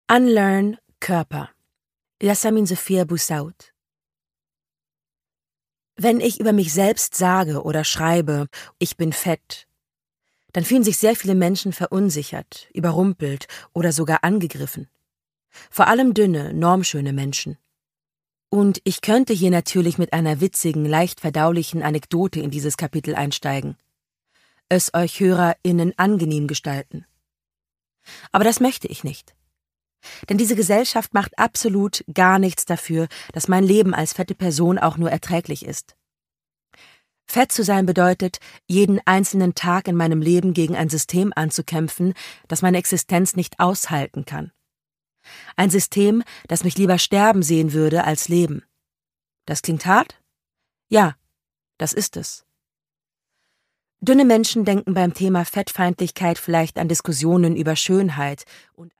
Unlearn Körper. Yasamin Sophia Boussaud. Wenn ich über mich selbst sage oder schreibe, ich bin fett, dann fühlen sich sehr viele Menschen verunsichert, überrumpelt oder sogar angegriffen. Vor allem dünne, normschöne Menschen. Und ich könnte hier natürlich mit einer witzigen, leicht verdaulichen Anekdote in dieses Kapitel einsteigen. Es euch HörerInnen angenehm gestalten. Aber das möchte ich nicht. Denn diese Gesellschaft macht absolut gar nichts dafür, dass mein Leben als fette Person auch nur erträglich ist. Fett zu sein bedeutet, jeden einzelnen Tag in meinem Leben gegen ein System anzukämpfen, das meine Existenz nicht aushalten kann. Ein System, das mich lieber sterben sehen würde als leben. Das klingt hart? Ja, das ist es. Dünne Menschen denken beim Thema Fettfeindlichkeit vielleicht an Diskussionen über Schönheit und